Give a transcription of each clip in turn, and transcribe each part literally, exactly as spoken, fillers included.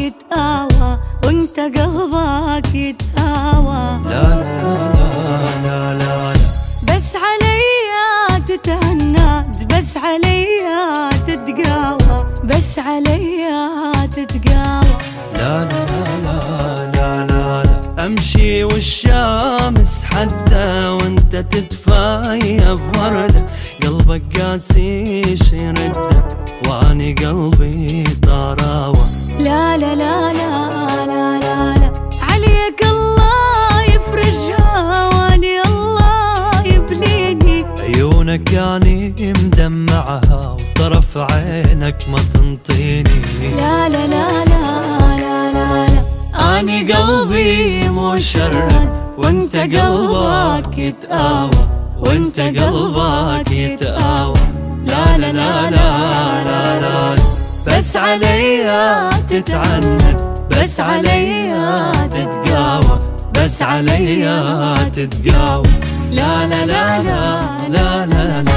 يتآوى وانت قلبك يتآوى. لا لا لا لا لا لا بس عليا تتهنى، بس عليا تتقاوى، بس عليا تتقاوى. لا لا لا لا لا لا امشي والشمس حتى وانت تتفايا بوردة، قلبك قاسي يرده واني قلبي طراوة. لا لا لا لا لا لا لا عليك الله يفرجها واني الله يبليني. عيونك يعني مدمعها وطرف عينك ما تنطيني. لا لا لا لا لا لا لا اني قلبي مشرد وانت قلبك يتآوى، وانت قلبك يتآوى. لا لا لا لا لا لا بس عليا تتعنت، بس عليا تتقاوى، بس عليا تتقاوى. لا لا لا لا لا لا لا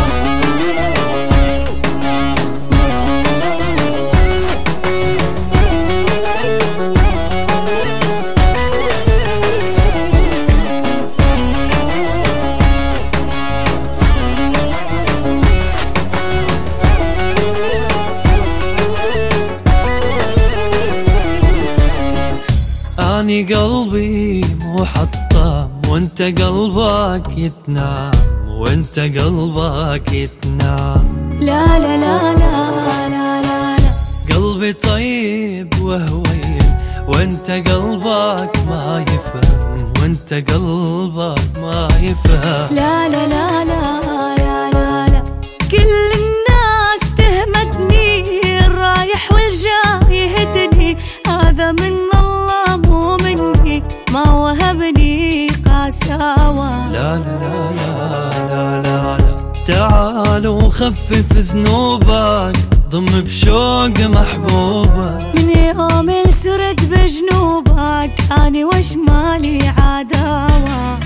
اني قلبي مو حطام وانت قلبك يتنام، وانت قلبك يتنام. لا لا لا لا لا لا قلبي طيب وهوين وانت قلبك ما يفهم، وانت قلبك ما يفهم. لا لا لا لا لا لا لا كل الناس تهمتني، الرايح والجاي يهدني، هذا من الله مو مني، ما وهبني قساوة. لا لا لا لا لا لا تعال وخفف ذنوبك، ضم بشوق محبوبك. من يوم سرت بجنوبك اني وشمالي عداوة.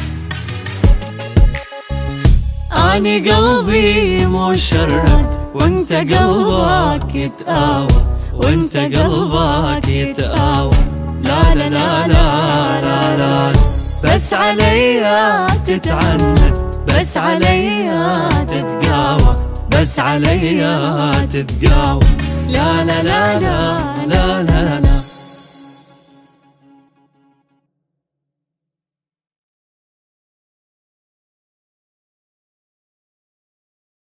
اني قلبي مشرد وانت قلبك يتآوى، وانت قلبك يتآوى. لا لا لا لا لا لا بس عليا تتعنت، بس عليا تتقاوى، بس عليا تتقاوى. لا لا لا لا لا